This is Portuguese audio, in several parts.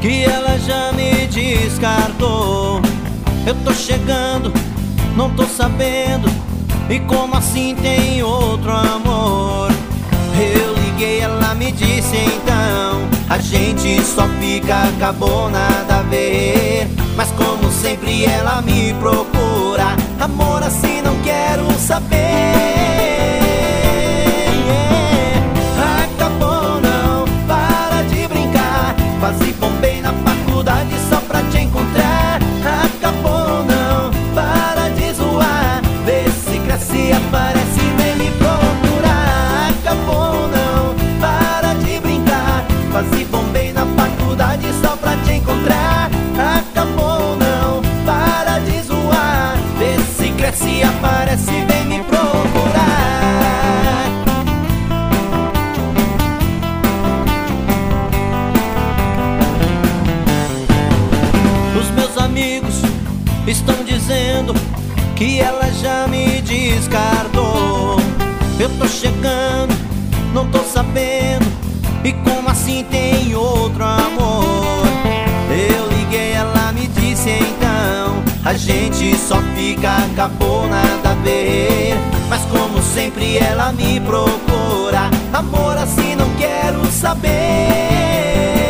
que ela já me descartou. Eu tô chegando, não tô sabendo, e como assim tem outro amor? Eu liguei, ela me disse então, a gente só fica, acabou, nada a ver. Mas como sempre ela me procura, amor assim não quero saber. Acabou não, para de brincar, quase bombei na faculdade só pra te encontrar. Acabou não, para de zoar, vê se cresce, aparece, vem me procurar. Acabou não, para de brincar, quase bombei na faculdade só pra te encontrar. Acabou não, para de zoar, vê se cresce, aparece, vem me procurar. Os meus amigos estão dizendo que ela já me descartou. Eu tô chegando, não tô sabendo, e como assim tem outro amor? Eu liguei, ela me disse então, a gente só fica, acabou, nada a ver. Mas como sempre ela me procura, amor assim não quero saber.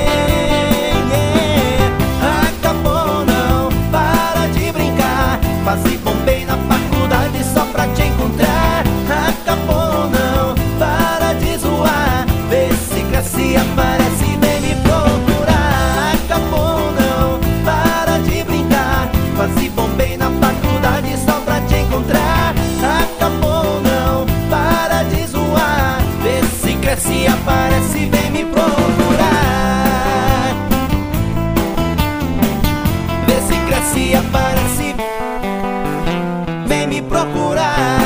Acabou não, para de brincar, quase bombei na faculdade só pra te encontrar. Acabou não, para de zoar, vê se cresce, aparece, vem me procurar. Acabou não, para de brincar, quase bombei na faculdade só pra te encontrar. Acabou não, para de zoar, vê se cresce, aparece, vem me procurar. Vê se cresce, aparece, vem me procurar.